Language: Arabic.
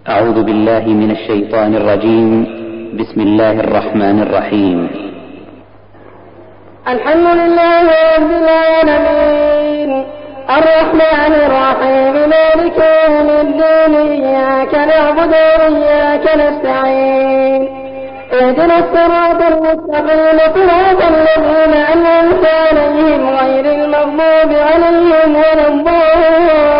أعوذ بالله من الشيطان الرجيم. بسم الله الرحمن الرحيم. الحمد لله رب العالمين الرحمن الرحيم مالك يوم الدين إياك نعبد وإياك نستعين اهدنا الصراط المستقيم صراط الذين أنعمت عليهم غير المغضوب عليهم ولا الضالين.